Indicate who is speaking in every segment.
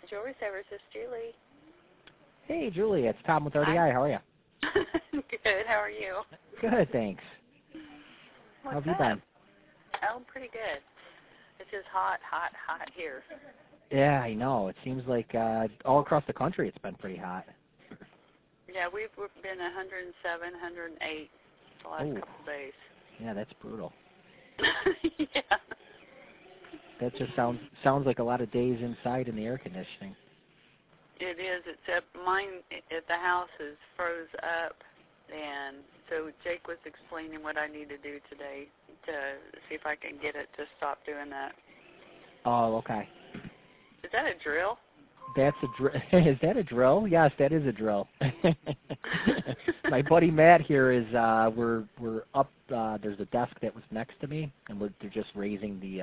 Speaker 1: Jewelry Savers, this is Julie.
Speaker 2: Hey, Julie, it's Tom with RDI.
Speaker 1: Hi.
Speaker 2: How are you?
Speaker 1: Good. How are you?
Speaker 2: Good, thanks.
Speaker 1: What's
Speaker 2: How have you
Speaker 1: up?
Speaker 2: been?
Speaker 1: Oh, pretty good. It's just hot, hot, hot here.
Speaker 2: Yeah, I know. It seems like all across the country it's been pretty hot.
Speaker 1: Yeah, we've been 107, 108 the last couple of days.
Speaker 2: Yeah, that's brutal.
Speaker 1: Yeah.
Speaker 2: That just sounds like a lot of days inside in the air conditioning.
Speaker 1: It is, except mine at the house is froze up, and so Jake was explaining what I need to do today to see if I can get it to stop doing that.
Speaker 2: Oh, okay.
Speaker 1: Is that a drill?
Speaker 2: That's a drill. Is that a drill? Yes, that is a drill. My buddy Matt here is. We're up. There's a desk that was next to me, and they're just raising the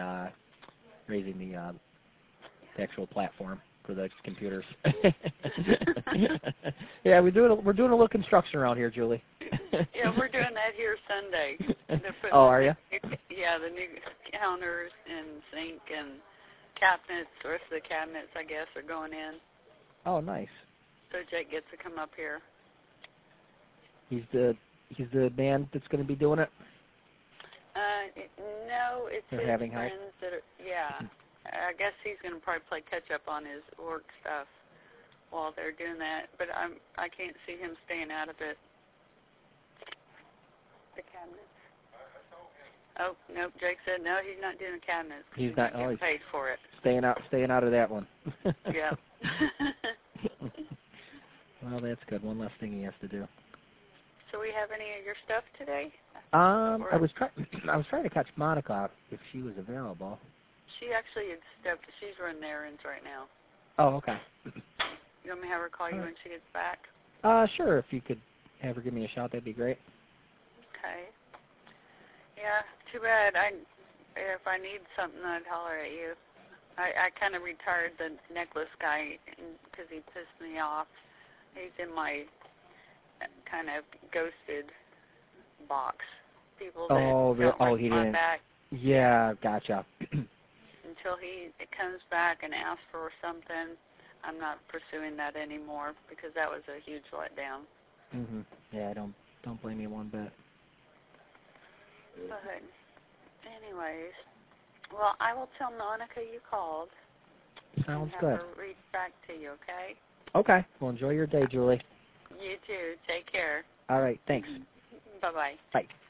Speaker 2: actual platform for the computers. Yeah, we're doing a little construction around here, Julie.
Speaker 1: Yeah, we're doing that here Sunday.
Speaker 2: Oh, are you?
Speaker 1: Yeah, the new counters and sink and cabinets, the rest of the cabinets, I guess, are going in.
Speaker 2: Oh, nice.
Speaker 1: So Jake gets to come up here.
Speaker 2: He's the man that's going to be doing it?
Speaker 1: No, it's
Speaker 2: They're
Speaker 1: his
Speaker 2: having
Speaker 1: friends
Speaker 2: help?
Speaker 1: that are, yeah. I guess he's going to probably play catch-up on his work stuff while they're doing that, but I can't see him staying out of it. The cabinets. Oh, nope, Jake said no, he's not doing the cabinets.
Speaker 2: He's not
Speaker 1: getting paid for it.
Speaker 2: Staying out of that one.
Speaker 1: Yeah.
Speaker 2: Well, that's good. One less thing he has to do.
Speaker 1: So we have any of your stuff today?
Speaker 2: I was trying to catch Monica if she was available.
Speaker 1: She actually had stepped. She's running errands right now.
Speaker 2: Oh, okay.
Speaker 1: You want me to have her call you when she gets back?
Speaker 2: Sure. If you could have her give me a shout, that'd be great.
Speaker 1: Okay. Yeah, too bad. If I need something, I'd holler at you. I kind of retired the necklace guy because he pissed me off. He's in my kind of ghosted box. People that don't
Speaker 2: he
Speaker 1: respond
Speaker 2: didn't.
Speaker 1: back.
Speaker 2: Yeah, gotcha.
Speaker 1: Until he comes back and asks for something, I'm not pursuing that anymore because that was a huge letdown.
Speaker 2: Mhm. Yeah, I don't blame you one bit.
Speaker 1: But anyways, well, I will tell Monica you called.
Speaker 2: Sounds
Speaker 1: and
Speaker 2: good.
Speaker 1: have her reach back to you, okay?
Speaker 2: Okay. Well, enjoy your day, Julie.
Speaker 1: You too. Take care.
Speaker 2: All right. Thanks.
Speaker 1: Bye-bye.
Speaker 2: Bye.